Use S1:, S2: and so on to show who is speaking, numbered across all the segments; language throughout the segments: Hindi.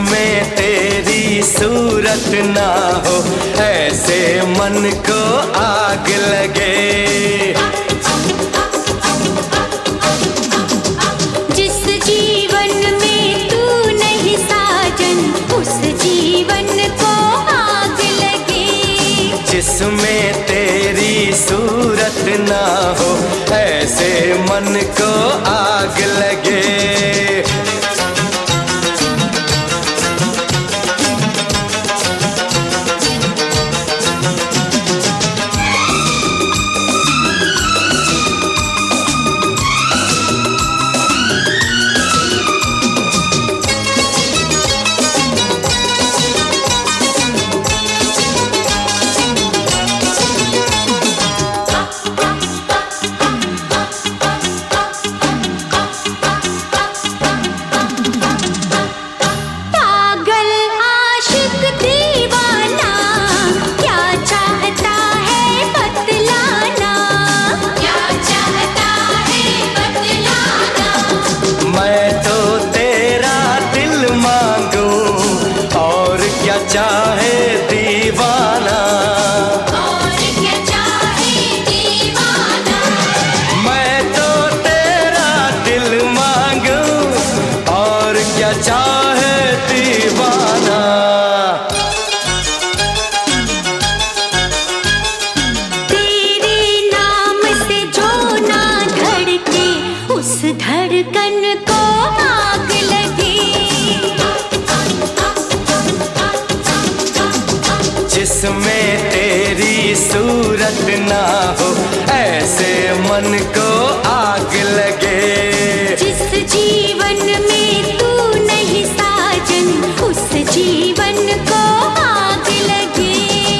S1: जिसमें तेरी सूरत ना हो, ऐसे मन को आग लगे।
S2: जिस जीवन में तू नहीं साजन, उस जीवन को आग लगे।
S1: जिसमें तेरी सूरत ना हो, ऐसे मन को आग लगे। चाहे दीवाना,
S2: और क्या चाहे दीवाना,
S1: मैं तो तेरा दिल मांगूं, और क्या चाहे दीवाना।
S2: तेरे नाम से जो ना धड़के, उस धड़कन को आग लगे।
S1: जिसमें तेरी सूरत ना हो, ऐसे मन को आग लगे।
S2: जिस जीवन में तू नहीं साजन, उस जीवन को आग लगे।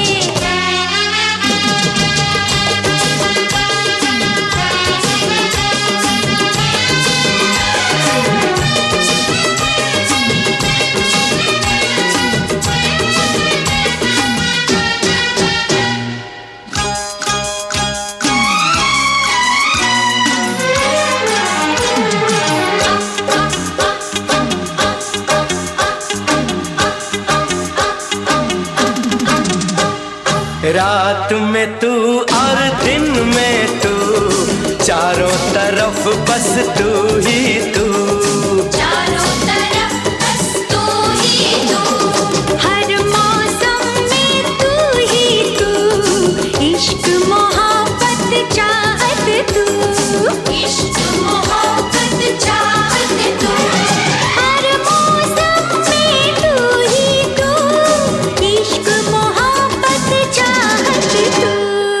S1: रात में तू और दिन में तू, चारों तरफ बस तू ही तू।
S2: चारों तरफ बस तू ही तू, हर मौसम में तू ही तू। इश्क मोहब्बत चाहत तू, इश्क मोहब्बत चाहत तू। हर मौसम में तू ही तू, इश्क मोहब्बत चाहत तू।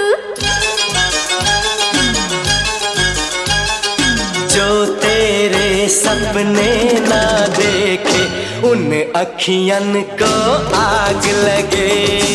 S1: जो तेरे सपने ना देखे, उन अखियन को आग लगे।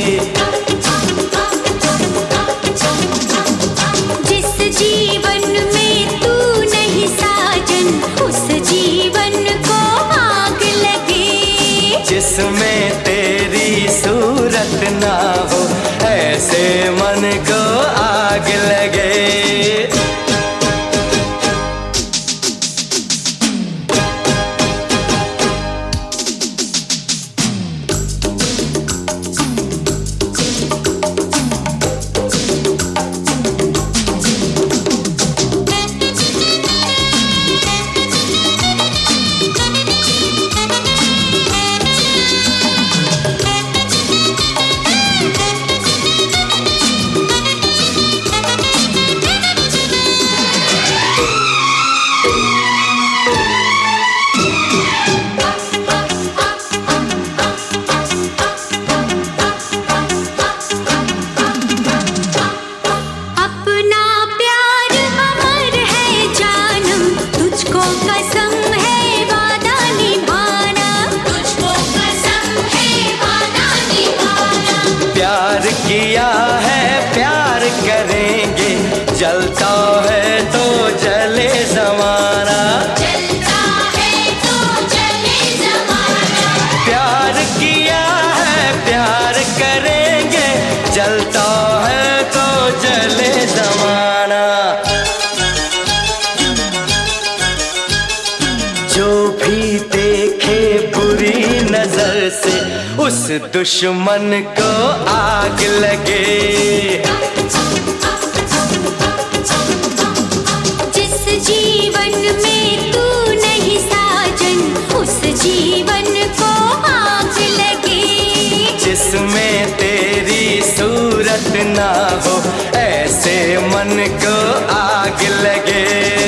S2: जिस जीवन में तू नहीं साजन, उस जीवन को आग लगे।
S1: जिसमें तेरी सूरत ना हो, ऐसे मन को आग लगे। दुश्मन को आग लगे।
S2: जिस जीवन में तू नहीं साजन, उस जीवन को आग लगे।
S1: जिसमें तेरी सूरत ना हो, ऐसे मन को आग लगे।